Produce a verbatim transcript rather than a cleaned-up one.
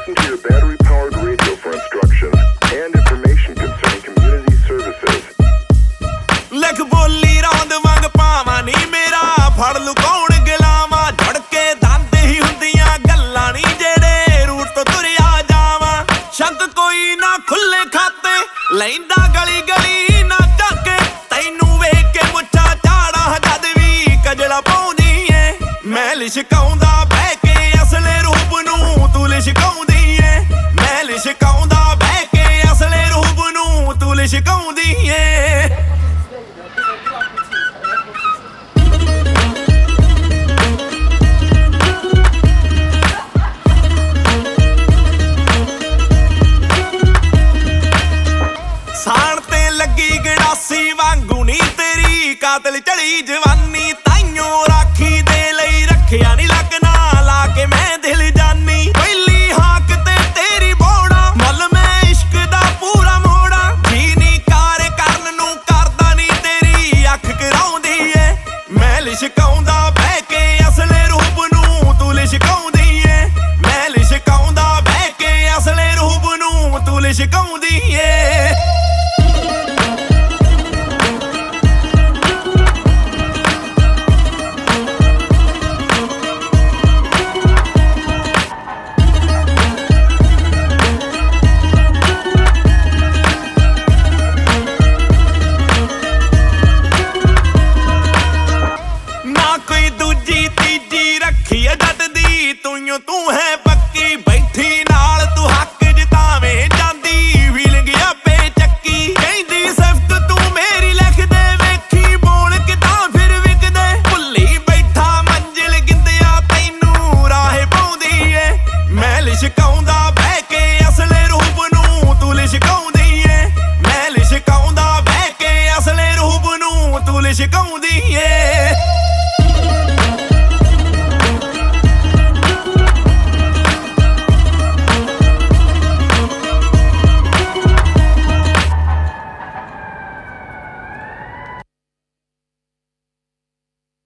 listen to your battery-powered radio for instructions and information concerning community services. ਲਿਖ ਬੋਲੀ ਰੌਂਦ ਵਾਂਗ ਪਾਵਾਂ ਨੀ ਮੇਰਾ ਫੜ ਲੁਕਾਉਣ ਗਲਾਵਾਂ ਜੜ ਕੇ ਦੰਦ ਹੀ ਹੁੰਦੀਆਂ ਗੱਲਾਂ ਨੀ ਜਿਹੜੇ ਰੂਟ ਤੋਂ ਤੁਰਿਆ ਜਾਵਾਂ ਸ਼ੱਕ ਕੋਈ ਨਾ ਖੁੱਲੇ ਖਾਤੇ ਲੈਂਦਾ ਗਲੀ ਗਲੀ ਨਾ ਝਾਕੇ ਤੈਨੂੰ ਵੇਖ ਕੇ ਮੁੱਛਾਂ ਝਾੜਾਂ ਜਦ ਵੀ ਕਜਲਾ ਪਾਉਂਦੀ ਏ ਮੈਂ ਲਿਸ਼ਕਾਉਂਦਾ ਬਹਿ ਕੇ ਅਸਲੇ ਰੂਪ ਨੂੰ ਤੂੰ ਲਿਸ਼ਕਾਉਂਦੀ ਏ ਮੈਂ ਲਿਸ਼ਕਾਉਂਦਾ ਬਹਿ ਕੇ ਅਸਲੇ ਰੂਪ ਨੂੰ ਤੂੰ ਲਿਸ਼ਕਾਉਂਦੀ ਏ ਸਾਣ ਤੇ ਲੱਗੀ ਗੜਾਸੀ ਵਾਂਗੂ ਨੀ ਤੇਰੀ ਕਾਤਲ ਚੜੀ ਜਵਾਨੀ ਤਾਈਓ ਰਾਖੀ ਦੇ ਲਈ ਰੱਖਿਆ ਨੀ ਲੱਗਣਾ ਲਾ ਕੇ ਮੈਂ ਦਿਲ ਜਾਨੀ ਪਹਿਲੀ ਹਾਕ ਤੇ ਤੇਰੀ ਬੋੜਾ ਮੁੱਲ ਮੈਂ ਇਸ਼ਕ ਦਾ ਪੂਰਾ ਮੋੜਾ ਜੀ ਨੀ ਕਾਰ ਕਰਨ ਨੂੰ ਕਰਦਾ ਨੀ ਤੇਰੀ ਅੱਖ ਕਰਾਉਂਦੀ ਏ ਮੈਂ ਲਿਸ਼ਕਾਉਂਦਾ ਬਹਿ ਕੇ ਅਸਲੇ ਰੂਪ ਨੂੰ ਤੂੰ ਲਿਸ਼ਕਾਉਂਦੀ ਏ ਮੈਂ ਲਿਸ਼ਕਾਉਂਦਾ ਬਹਿ ਕੇ ਅਸਲੇ ਰੂਪ ਨੂੰ ਤੂੰ ਲਿਸ਼ਕਾਉਂਦੀ ਏ ਕੋਈ ਦੂਜੀ ਤੀਜੀ ਰੱਖੀ ਏ ਜੱਟ ਦੀ ਤੂੰ ਤੂੰ ਹੈ ਪੱਕੀ ਬੈਠੀ ਨਾਲ ਤੂੰ ਹੱਕ ਜਿਤਾਵੇਂ ਜਾਂਦੀ ਫੀਲਿੰਗ ਆਪੇ ਚੱਕੀ ਕਹਿੰਦੀ ਸਿਫਤ ਤੂੰ ਮੇਰੀ ਲਿਖਦੇ ਵੇਖੀ ਬੋਲ ਕਿਦਾਂ ਫਿਰ ਵਿਕਦੇ ਭੁੱਲੀ ਬੈਠਾ ਮੰਜ਼ਿਲ ਗਿੰਦਿਆ ਤੈਨੂੰ ਰਾਹੇ ਪਾਉਂਦੀ ਏ ਮੈਂ ਲਿਸ਼ਕਾਉਂਦਾ ਬਹਿ ਕੇ ਅਸਲੇ ਰੂਪ ਨੂੰ ਤੂੰ ਲਿਸ਼ਕਾਉਂਦੀ ਏ ਮੈਂ ਲਿਸ਼ਕਾਉਂਦਾ ਬਹਿ ਕੇ ਅਸਲੇ ਰੂਪ ਨੂੰ ਤੂੰ ਲਿਸ਼ਕਾਉਂਦੀ ਏ